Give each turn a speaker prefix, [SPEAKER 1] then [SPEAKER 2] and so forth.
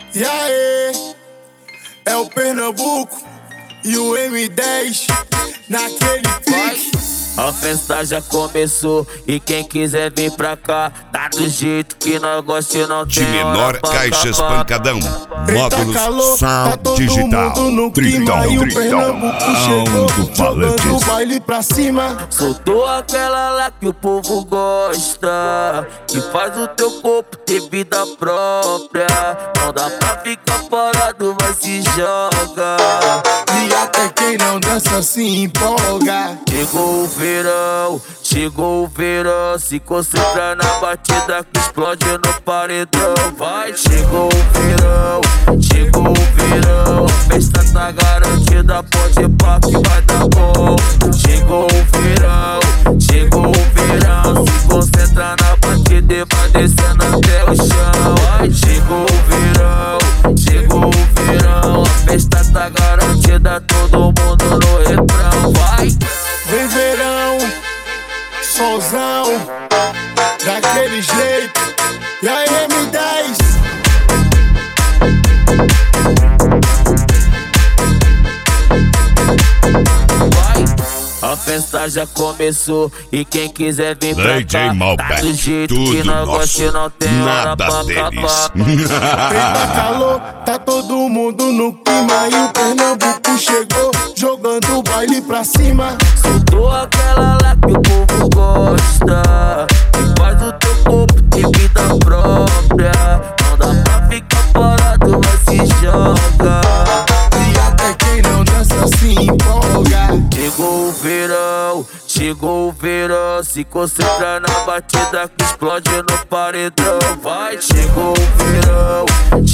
[SPEAKER 1] E aí, é o Pernambuco e o M10 naquele pique.
[SPEAKER 2] A festa já começou e quem quiser vir pra cá, tá do jeito que nós gostamos, não
[SPEAKER 3] De
[SPEAKER 2] tem
[SPEAKER 3] menor, caixas pancadão. Módulos
[SPEAKER 1] calor,
[SPEAKER 3] Sound
[SPEAKER 1] tá todo
[SPEAKER 3] Digital.
[SPEAKER 1] mundo no clima e o Pernambuco chegou, jogando o baile pra cima.
[SPEAKER 2] Soltou aquela lá que o povo gosta, que faz o teu corpo ter vida própria. Não dá pra ficar parado, mas se joga.
[SPEAKER 1] E até quem não dança se empolga.
[SPEAKER 2] Chegou o verão, se concentra na batida que explode no paredão. Vai, chegou o verão, a festa tá garantida, pode ir pra que vai dar bom. Chegou o verão, se concentra na batida e vai descendo até o chão. Vai, chegou o verão, a festa tá garantida, todo mundo no refrão. Vai!
[SPEAKER 1] Vem verão, solzão, daquele jeito. E aí, M10?
[SPEAKER 2] A festa já começou e quem quiser vir pra
[SPEAKER 3] DJ
[SPEAKER 2] cá,
[SPEAKER 3] Malbec,
[SPEAKER 2] tá do jeito
[SPEAKER 3] tudo
[SPEAKER 2] que nós
[SPEAKER 3] nosso,
[SPEAKER 2] gostamos, não tem hora
[SPEAKER 3] nada
[SPEAKER 2] pra
[SPEAKER 3] deles.
[SPEAKER 2] acabar.
[SPEAKER 1] Eita calor, tá todo mundo no clima e o Pernambuco chegou, jogando o baile pra cima.
[SPEAKER 2] Soltou aquela lá que o povo gosta, que faz o teu corpo ter vida própria. Não dá pra ficar parado, mas se joga.
[SPEAKER 1] E até quem não dança se empolga.
[SPEAKER 2] Chegou o verão, se concentra na batida que explode no paredão. Vai, chegou